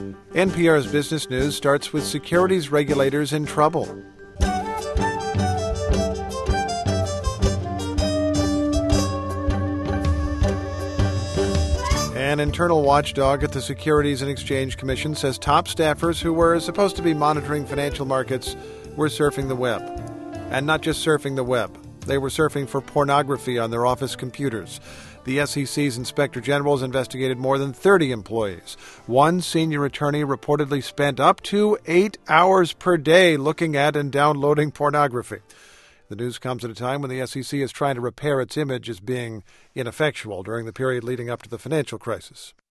NPR's Business News starts with securities regulators in trouble. An internal watchdog at the Securities and Exchange Commission says top staffers who were supposed to be monitoring financial markets were surfing the web. And not just surfing the web. They were surfing for pornography on their office computers. The SEC's Inspector General has investigated more than 30 employees. One senior attorney reportedly spent up to 8 hours per day looking at and downloading pornography. The news comes at a time when the SEC is trying to repair its image as being ineffectual during the period leading up to the financial crisis.